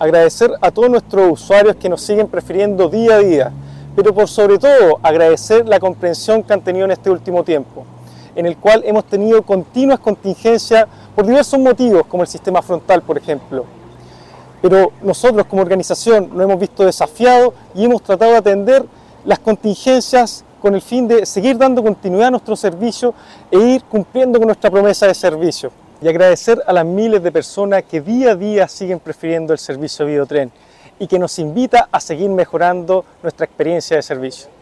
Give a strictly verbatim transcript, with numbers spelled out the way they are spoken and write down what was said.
agradecer a todos nuestros usuarios que nos siguen prefiriendo día a día, pero por sobre todo agradecer la comprensión que han tenido en este último tiempo, en el cual hemos tenido continuas contingencias por diversos motivos, como el sistema frontal, por ejemplo. Pero nosotros como organización nos hemos visto desafiados y hemos tratado de atender las contingencias con el fin de seguir dando continuidad a nuestro servicio e ir cumpliendo con nuestra promesa de servicio. Y agradecer a las miles de personas que día a día siguen prefiriendo el servicio Videotren y que nos invita a seguir mejorando nuestra experiencia de servicio.